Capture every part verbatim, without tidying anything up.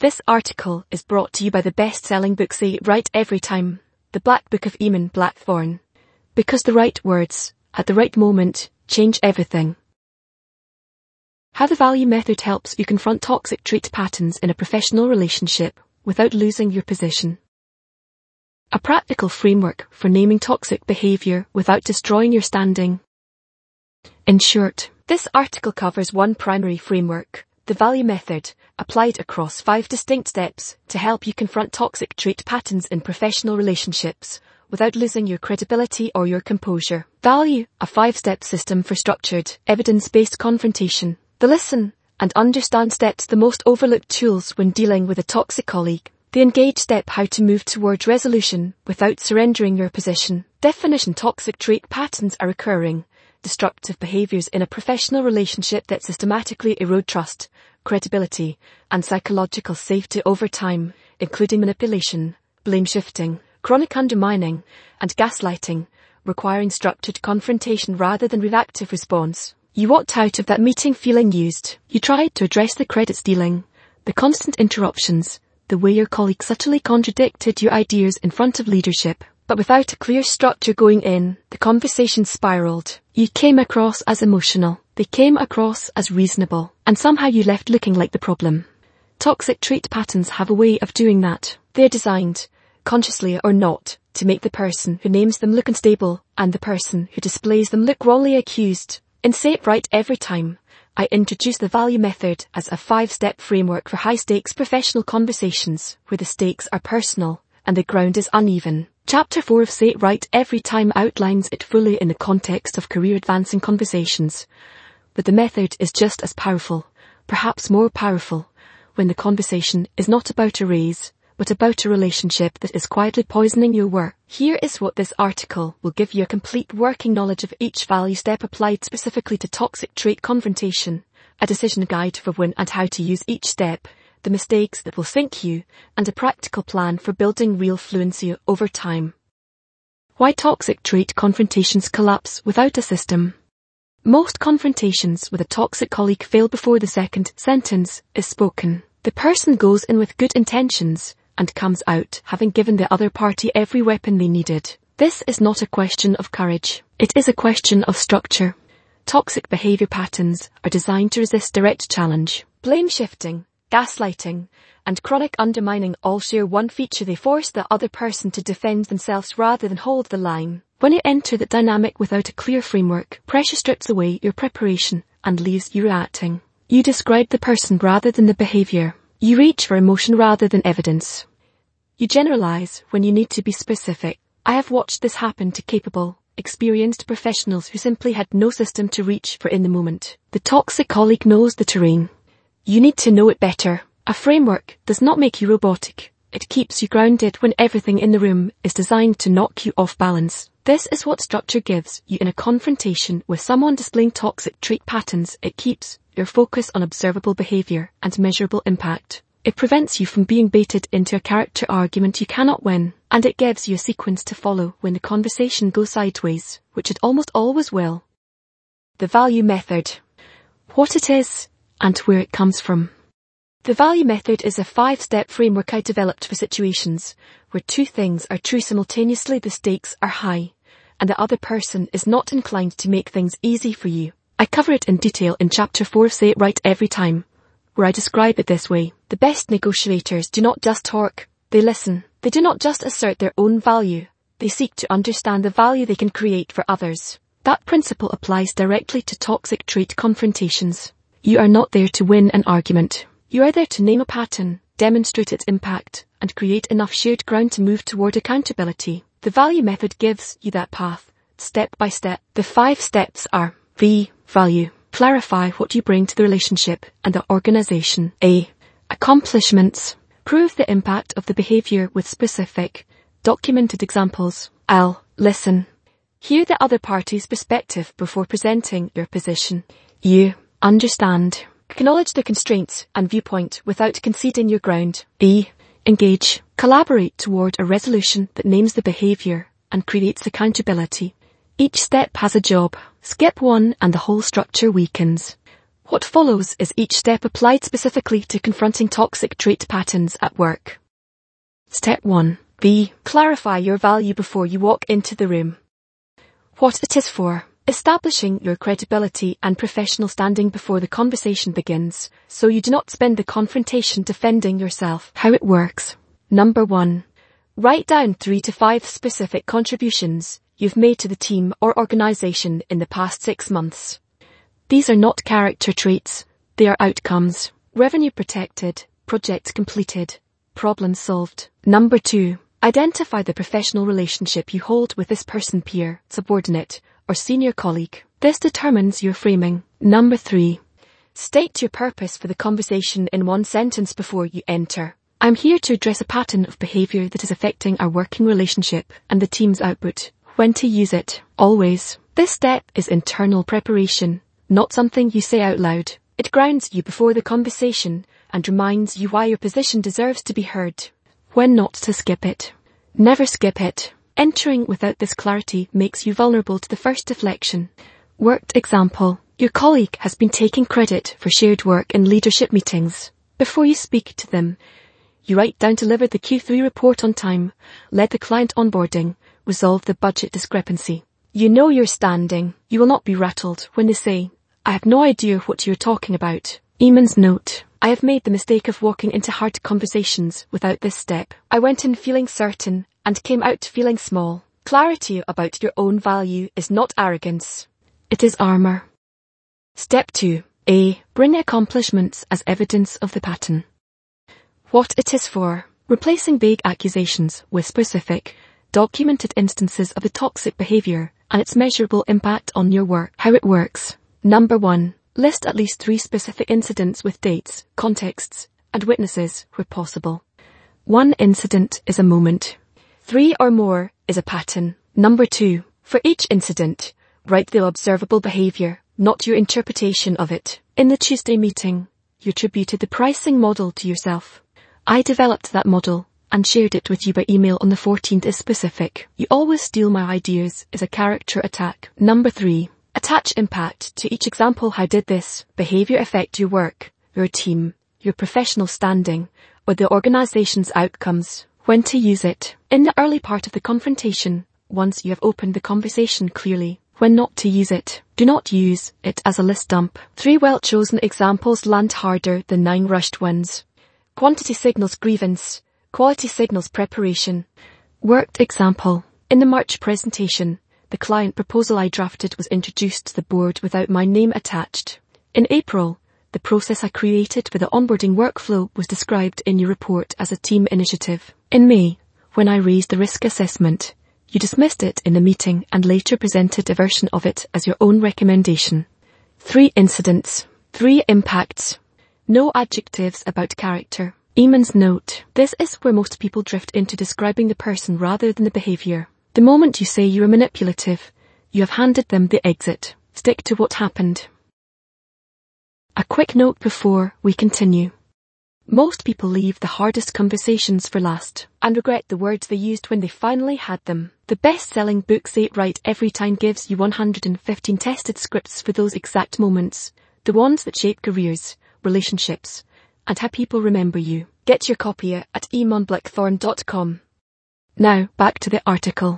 This article is brought to you by the best-selling book Say It Right Every Time, The Black Book of Eamon Blackthorne. Because the right words, at the right moment, change everything. How the value method helps you confront toxic trait patterns in a professional relationship without losing your position. A practical framework for naming toxic behavior without destroying your standing. In short, this article covers one primary framework, the value method, applied across five distinct steps to help you confront toxic trait patterns in professional relationships without losing your credibility or your composure. Value, a five-step system for structured, evidence-based confrontation. The listen and understand steps, the most overlooked tools when dealing with a toxic colleague. The engage step, how to move towards resolution without surrendering your position. Definition, toxic trait patterns are recurring, destructive behaviors in a professional relationship that systematically erode trust, credibility, and psychological safety over time, including manipulation, blame shifting, chronic undermining, and gaslighting, requiring structured confrontation rather than reactive response. You walked out of that meeting feeling used. You tried to address the credit stealing, the constant interruptions, the way your colleague subtly contradicted your ideas in front of leadership. But without a clear structure going in, the conversation spiraled. You came across as emotional. They came across as reasonable. And somehow you left looking like the problem. Toxic trait patterns have a way of doing that. They're designed, consciously or not, to make the person who names them look unstable and the person who displays them look wrongly accused. In Say It Right Every Time, I introduce the value method as a five-step framework for high-stakes professional conversations where the stakes are personal and the ground is uneven. Chapter four of Say It Right Every Time outlines it fully in the context of career-advancing conversations, but the method is just as powerful, perhaps more powerful, when the conversation is not about a raise, but about a relationship that is quietly poisoning your work. Here is what this article will give you: a complete working knowledge of each value step applied specifically to toxic trait confrontation, a decision guide for when and how to use each step, the mistakes that will sink you, and a practical plan for building real fluency over time. Why toxic trait confrontations collapse without a system. Most confrontations with a toxic colleague fail before the second sentence is spoken. The person goes in with good intentions and comes out having given the other party every weapon they needed. This is not a question of courage. It is a question of structure. Toxic behavior patterns are designed to resist direct challenge. Blame shifting, gaslighting, and chronic undermining all share one feature: they force the other person to defend themselves rather than hold the line. When you enter that dynamic without a clear framework, pressure strips away your preparation and leaves you reacting. You describe the person rather than the behavior. You reach for emotion rather than evidence. You generalize when you need to be specific. I have watched this happen to capable, experienced professionals who simply had no system to reach for in the moment. The toxic colleague knows the terrain. You need to know it better. A framework does not make you robotic. It keeps you grounded when everything in the room is designed to knock you off balance. This is what structure gives you in a confrontation with someone displaying toxic trait patterns. It keeps your focus on observable behavior and measurable impact. It prevents you from being baited into a character argument you cannot win, and it gives you a sequence to follow when the conversation goes sideways, which it almost always will. The value method. What it is, and where it comes from. The value method is a five-step framework I developed for situations where two things are true simultaneously: the stakes are high, and the other person is not inclined to make things easy for you. I cover it in detail in Chapter four of Say It Right Every Time, where I describe it this way. The best negotiators do not just talk, they listen. They do not just assert their own value, they seek to understand the value they can create for others. That principle applies directly to toxic trait confrontations. You are not there to win an argument. You are there to name a pattern, demonstrate its impact, and create enough shared ground to move toward accountability. The value method gives you that path, step by step. The five steps are: V. Value. Clarify what you bring to the relationship and the organization. A. Accomplishments. Prove the impact of the behavior with specific, documented examples. L. Listen. Hear the other party's perspective before presenting your position. U. Understand. Acknowledge the constraints and viewpoint without conceding your ground. E. Engage. Collaborate toward a resolution that names the behavior and creates accountability. Each step has a job. Skip one and the whole structure weakens. What follows is each step applied specifically to confronting toxic trait patterns at work. Step one. B. Clarify your value before you walk into the room. What it is for. Establishing your credibility and professional standing before the conversation begins, so you do not spend the confrontation defending yourself. How it works. Number one. Write down three to five specific contributions you've made to the team or organization in the past six months. These are not character traits, they are outcomes. Revenue protected, projects completed, problems solved. Number two. Identify the professional relationship you hold with this person, peer, subordinate, or senior colleague. This determines your framing. Number three. State your purpose for the conversation in one sentence before you enter. I'm here to address a pattern of behavior that is affecting our working relationship and the team's output. When to use it. Always. This step is internal preparation, not something you say out loud. It grounds you before the conversation and reminds you why your position deserves to be heard. When not to skip it. Never skip it. Entering without this clarity makes you vulnerable to the first deflection. Worked example. Your colleague has been taking credit for shared work in leadership meetings. Before you speak to them, you write down deliver the Q three report on time, led the client onboarding, resolve the budget discrepancy. You know your standing. You will not be rattled when they say, I have no idea what you're talking about. Eamon's note. I have made the mistake of walking into hard conversations without this step. I went in feeling certain and came out feeling small. Clarity about your own value is not arrogance. It is armor. Step two. A. Bring accomplishments as evidence of the pattern. What it is for. Replacing vague accusations with specific, documented instances of the toxic behavior and its measurable impact on your work. How it works. Number one. List at least three specific incidents with dates, contexts, and witnesses where possible. One incident is a moment. Three or more is a pattern. Number two. For each incident, write the observable behavior, not your interpretation of it. In the Tuesday meeting, you attributed the pricing model to yourself. I developed that model and shared it with you by email on the fourteenth is specific. You always steal my ideas is a character attack. Number three. Attach impact to each example. How did this behavior affect your work, your team, your professional standing, or the organization's outcomes? When to use it. In the early part of the confrontation, once you have opened the conversation clearly. When not to use it. Do not use it as a list dump. Three well-chosen examples land harder than nine rushed ones. Quantity signals grievance. Quality signals preparation. Worked example. In the March presentation, the client proposal I drafted was introduced to the board without my name attached. In April, the process I created for the onboarding workflow was described in your report as a team initiative. In May, when I raised the risk assessment, you dismissed it in the meeting and later presented a version of it as your own recommendation. Three incidents. Three impacts. No adjectives about character. Eamon's note. This is where most people drift into describing the person rather than the behavior. The moment you say you are manipulative, you have handed them the exit. Stick to what happened. A quick note before we continue. Most people leave the hardest conversations for last and regret the words they used when they finally had them. The best-selling book Say It Right Every Time gives you one hundred fifteen tested scripts for those exact moments, the ones that shape careers, relationships, and how people remember you. Get your copy at eamon blackthorn dot com. Now, back to the article.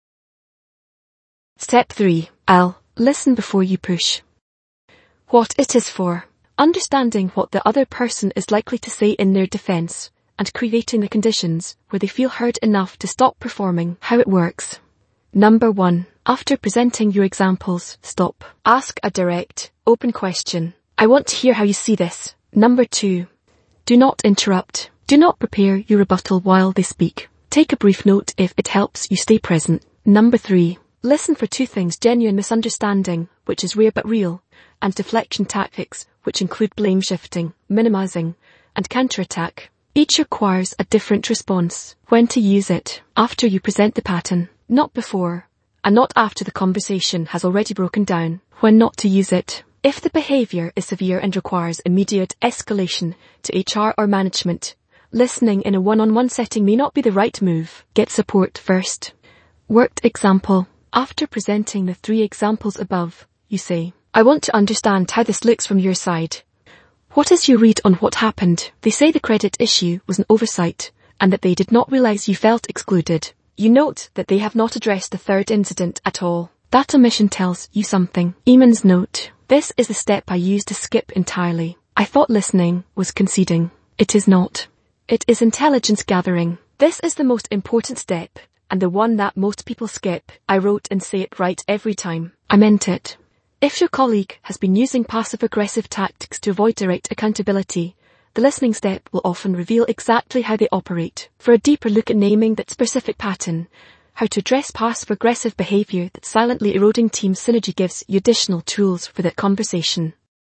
Step three. L. Listen before you push. What it is for. Understanding what the other person is likely to say in their defense, and creating the conditions where they feel heard enough to stop performing. How it works. Number one. After presenting your examples, stop. Ask a direct, open question. I want to hear how you see this. Number two. Do not interrupt. Do not prepare your rebuttal while they speak. Take a brief note if it helps you stay present. Number three. Listen for two things: genuine misunderstanding, which is rare but real, and deflection tactics, which include blame shifting, minimizing, and counterattack. Each requires a different response. When to use it. After you present the pattern, not before, and not after the conversation has already broken down. When not to use it. If the behavior is severe and requires immediate escalation to H R or management, listening in a one-on-one setting may not be the right move. Get support first. Worked example. After presenting the three examples above, you say, I want to understand how this looks from your side. What is your read on what happened? They say the credit issue was an oversight, and that they did not realize you felt excluded. You note that they have not addressed the third incident at all. That omission tells you something. Eamon's note. This is the step I used to skip entirely. I thought listening was conceding. It is not. It is intelligence gathering. This is the most important step, and the one that most people skip. I wrote and say it right every time. I meant it. If your colleague has been using passive-aggressive tactics to avoid direct accountability, the listening step will often reveal exactly how they operate. For a deeper look at naming that specific pattern, how to address passive-aggressive behavior that's silently eroding team synergy gives you additional tools for that conversation.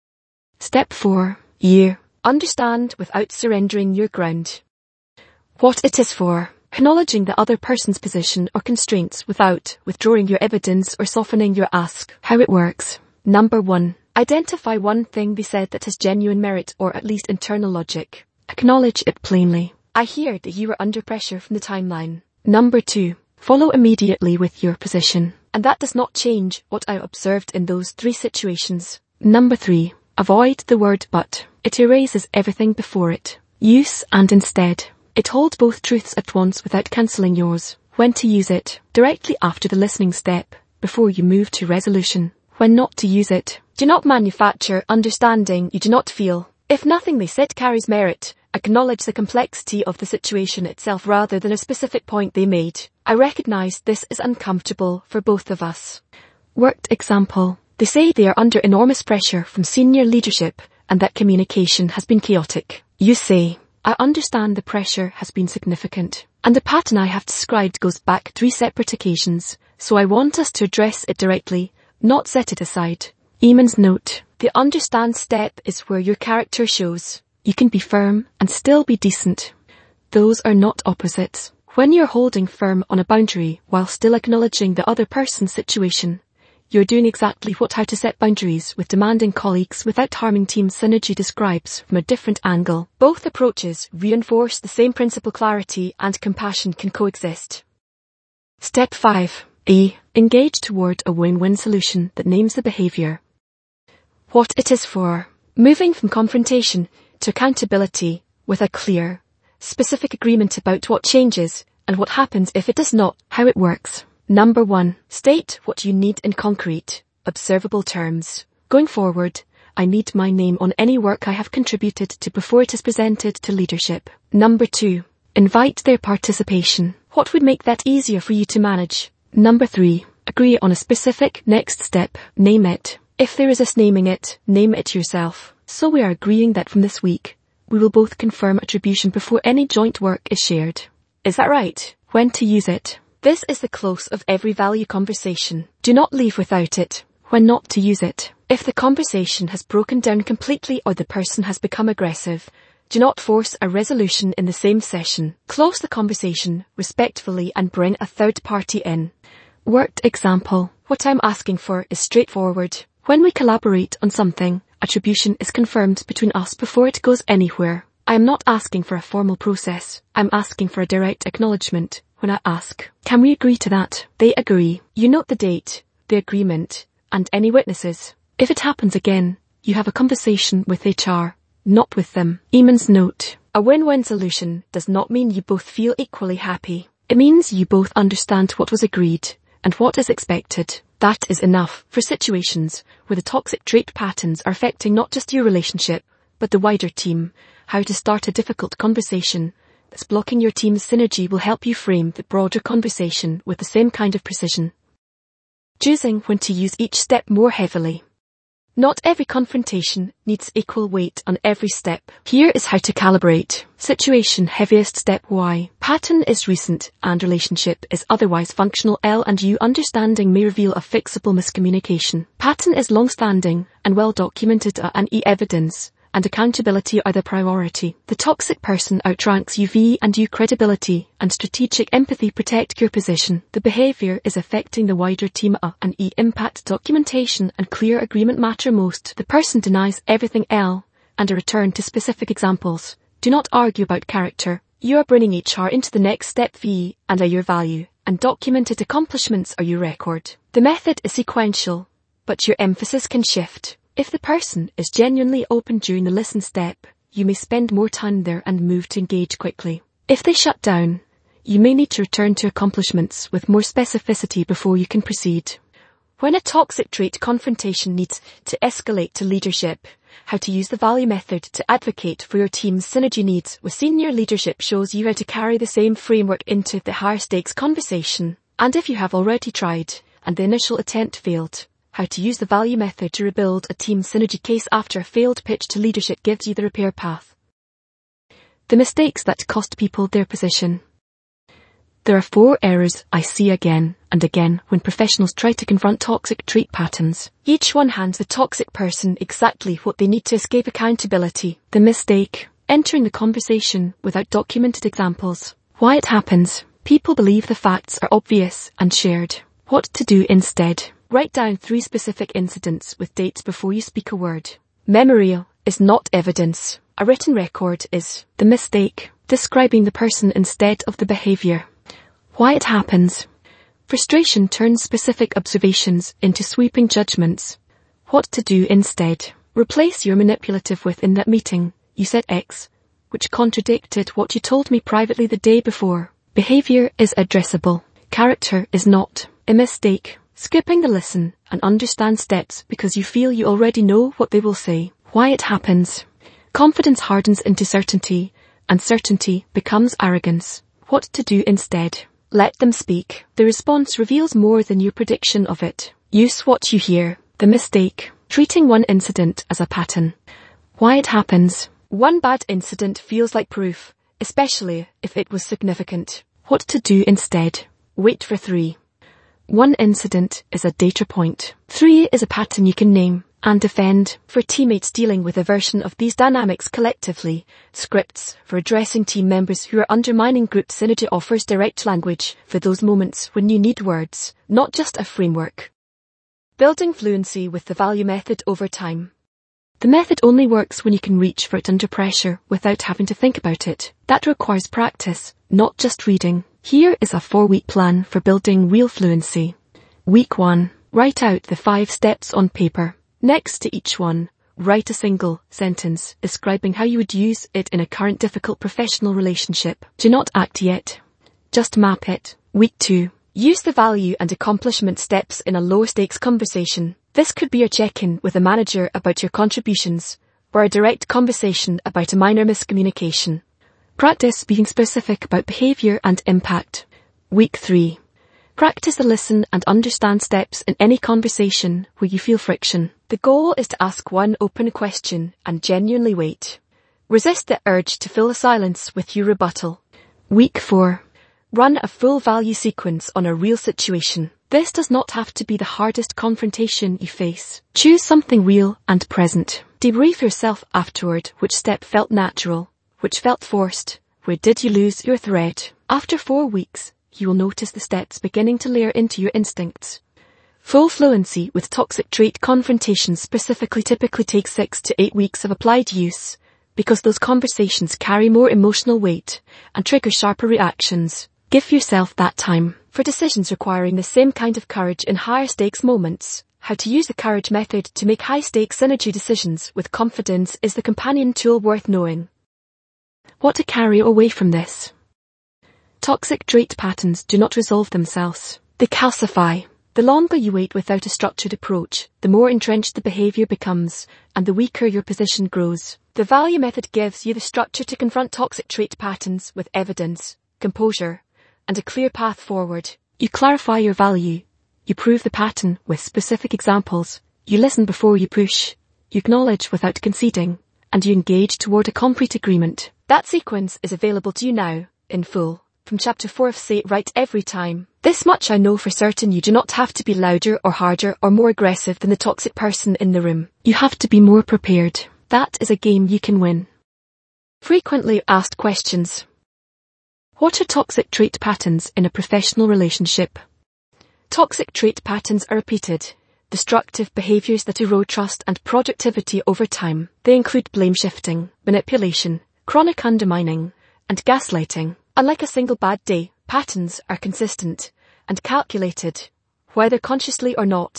Step four. You. Understand without surrendering your ground. What it is for. Acknowledging the other person's position or constraints without withdrawing your evidence or softening your ask. How it works. Number one. Identify one thing they said that has genuine merit or at least internal logic. Acknowledge it plainly. I hear that you are under pressure from the timeline. Number two. Follow immediately with your position. And that does not change what I observed in those three situations. Number three. Avoid the word but. It erases everything before it. Use and instead. It holds both truths at once without cancelling yours. When to use it. Directly after the listening step, before you move to resolution. When not to use it. Do not manufacture understanding you do not feel. If nothing they said carries merit, acknowledge the complexity of the situation itself rather than a specific point they made. I recognize this is uncomfortable for both of us. Worked example. They say they are under enormous pressure from senior leadership and that communication has been chaotic. You say, I understand the pressure has been significant, and the pattern I have described goes back three separate occasions, so I want us to address it directly, not set it aside. Eamon's note. The understand step is where your character shows. You can be firm and still be decent. Those are not opposites. When you're holding firm on a boundary while still acknowledging the other person's situation, you're doing exactly what how to set boundaries with demanding colleagues without harming team synergy describes from a different angle. Both approaches reinforce the same principle. Clarity and compassion can coexist. Step five. E. Engage toward a win-win solution that names the behavior. What it is for. Moving from confrontation to accountability with a clear, specific agreement about what changes and what happens if it does not. How it works. Number one. State what you need in concrete, observable terms. Going forward, I need my name on any work I have contributed to before it is presented to leadership. Number two. Invite their participation. What would make that easier for you to manage? Number three. Agree on a specific next step. Name it. If there is a naming it, name it yourself. So we are agreeing that from this week, we will both confirm attribution before any joint work is shared. Is that right? When to use it. This is the close of every value conversation. Do not leave without it. When not to use it. If the conversation has broken down completely or the person has become aggressive, do not force a resolution in the same session. Close the conversation respectfully and bring a third party in. Worked example. What I'm asking for is straightforward. When we collaborate on something, attribution is confirmed between us before it goes anywhere. I am not asking for a formal process. I'm asking for a direct acknowledgement. When I ask, can we agree to that? They agree. You note the date, the agreement, and any witnesses. If it happens again, you have a conversation with H R, not with them. Eamon's note. A win-win solution does not mean you both feel equally happy. It means you both understand what was agreed and what is expected. That is enough for situations where the toxic trait patterns are affecting not just your relationship, but the wider team. How to start a difficult conversation that's blocking your team's synergy will help you frame the broader conversation with the same kind of precision. Choosing when to use each step more heavily. Not every confrontation needs equal weight on every step. Here is how to calibrate. Situation heaviest step Y. Pattern is recent and relationship is otherwise functional. L and U understanding may reveal a fixable miscommunication. Pattern is long-standing and well documented. A and E evidence and accountability are the priority. The toxic person outranks U. V and U credibility and strategic empathy protect your position. The behavior is affecting the wider team. A and E impact documentation and clear agreement matter most. The person denies everything. L and a return to specific examples. Do not argue about character. You are bringing H R into the next step. V and A your value and documented accomplishments are your record. The method is sequential. but your emphasis can shift. If the person is genuinely open during the listen step, you may spend more time there and move to engage quickly. If they shut down, you may need to return to accomplishments with more specificity before you can proceed. When a toxic trait confrontation needs to escalate to leadership, how to use the value method to advocate for your team's synergy needs with senior leadership shows you how to carry the same framework into the higher stakes conversation. And if you have already tried, and the initial attempt failed, how to use the value method to rebuild a team synergy case after a failed pitch to leadership gives you the repair path. The mistakes that cost people their position. There are four errors I see again and again when professionals try to confront toxic trait patterns. Each one hands the toxic person exactly what they need to escape accountability. The mistake: entering the conversation without documented examples. Why it happens: people believe the facts are obvious and shared. What to do instead: write down three specific incidents with dates before you speak a word. Memory is not evidence. A written record is. The mistake: describing the person instead of the behavior. Why it happens: frustration turns specific observations into sweeping judgments. What to do instead: replace your manipulative with "in that meeting, you said X, which contradicted what you told me privately the day before." Behavior is addressable. Character is not. A mistake: skipping the listen and understand steps because you feel you already know what they will say. Why it happens: confidence hardens into certainty, and certainty becomes arrogance. What to do instead: let them speak. The response reveals more than your prediction of it. Use what you hear. The mistake: treating one incident as a pattern. Why it happens: one bad incident feels like proof, especially if it was significant. What to do instead: wait for three. One incident is a data point. Three is a pattern you can name and defend. For teammates dealing with a version of these dynamics collectively, scripts for addressing team members who are undermining group synergy offers direct language for those moments when you need words, not just a framework. Building fluency with the value method over time. The method only works when you can reach for it under pressure without having to think about it. That requires practice, not just reading. Here is a four-week plan for building real fluency. Week one. Write out the five steps on paper. Next to each one, write a single sentence describing how you would use it in a current difficult professional relationship. Do not act yet. Just map it. Week two. Use the value and accomplishment steps in a low-stakes conversation. This could be a check-in with a manager about your contributions, or a direct conversation about a minor miscommunication. Practice being specific about behavior and impact. Week three. Practice the listen and understand steps in any conversation where you feel friction. The goal is to ask one open question and genuinely wait. Resist the urge to fill the silence with your rebuttal. Week four. Run a full value sequence on a real situation. This does not have to be the hardest confrontation you face. Choose something real and present. Debrief yourself afterward. Which step felt natural? Which felt forced? Where did you lose your thread? After four weeks, you will notice the steps beginning to layer into your instincts. Full fluency with toxic trait confrontations specifically typically takes six to eight weeks of applied use, because those conversations carry more emotional weight and trigger sharper reactions. Give yourself that time. For decisions requiring the same kind of courage in higher stakes moments, how to use the courage method to make high stakes synergy decisions with confidence is the companion tool worth knowing. What to carry away from this? Toxic trait patterns do not resolve themselves. They calcify. The longer you wait without a structured approach, the more entrenched the behavior becomes, and the weaker your position grows. The value method gives you the structure to confront toxic trait patterns with evidence, composure, and a clear path forward. You clarify your value. You prove the pattern with specific examples. You listen before you push. You acknowledge without conceding. And you engage toward a concrete agreement. That sequence is available to you now, in full, from chapter four of Say It Right Every Time. This much I know for certain: you do not have to be louder or harder or more aggressive than the toxic person in the room. You have to be more prepared. That is a game you can win. Frequently asked questions. What are toxic trait patterns in a professional relationship? Toxic trait patterns are repeated, destructive behaviors that erode trust and productivity over time. They include blame shifting, manipulation, chronic undermining, and gaslighting. Unlike a single bad day, patterns are consistent and calculated, whether consciously or not,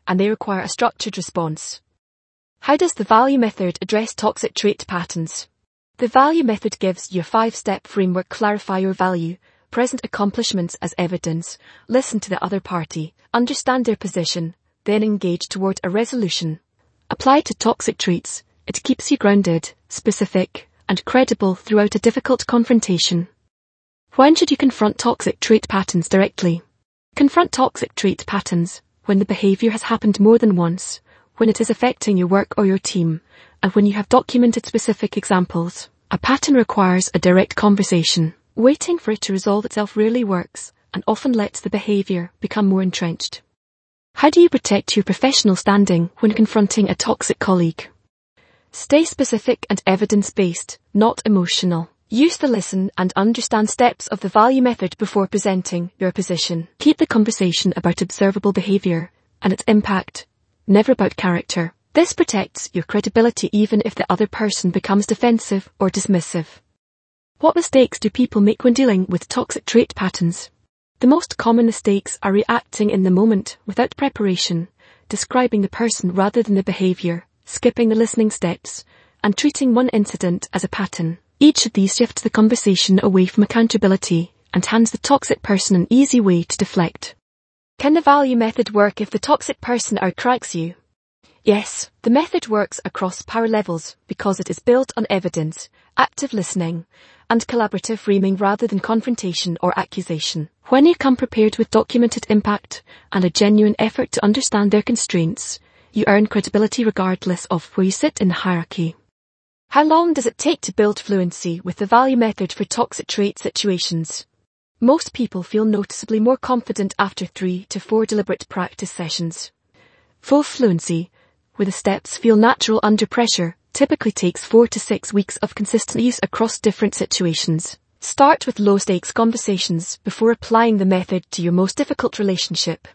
and they require a structured response. How does the value method address toxic trait patterns? The value method gives you a five-step framework. Clarify your value, present accomplishments as evidence, listen to the other party, understand their position, then engage toward a resolution. Apply to toxic traits. It keeps you grounded, specific, and credible throughout a difficult confrontation. When should you confront toxic trait patterns directly? Confront toxic trait patterns when the behavior has happened more than once, when it is affecting your work or your team, and when you have documented specific examples. A pattern requires a direct conversation. Waiting for it to resolve itself rarely works, and often lets the behavior become more entrenched. How do you protect your professional standing when confronting a toxic colleague? Stay specific and evidence-based, not emotional. Use the listen and understand steps of the value method before presenting your position. Keep the conversation about observable behavior and its impact, never about character. This protects your credibility even if the other person becomes defensive or dismissive. What mistakes do people make when dealing with toxic trait patterns? The most common mistakes are reacting in the moment without preparation, describing the person rather than the behavior, skipping the listening steps, and treating one incident as a pattern. Each of these shifts the conversation away from accountability and hands the toxic person an easy way to deflect. Can the value method work if the toxic person outranks you? Yes, the method works across power levels because it is built on evidence, active listening, and collaborative framing rather than confrontation or accusation. When you come prepared with documented impact and a genuine effort to understand their constraints, you earn credibility regardless of where you sit in the hierarchy. How long does it take to build fluency with the value method for toxic trait situations? Most people feel noticeably more confident after three to four deliberate practice sessions. Full fluency, where the steps feel natural under pressure, typically takes four to six weeks of consistent use across different situations. Start with low-stakes conversations before applying the method to your most difficult relationship.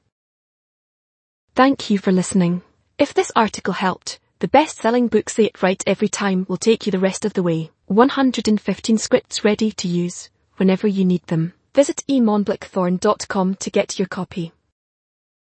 Thank you for listening. If this article helped, the best-selling book Say It Right Every Time will take you the rest of the way. one hundred fifteen scripts ready to use whenever you need them. Visit e mon blackthorn dot com to get your copy.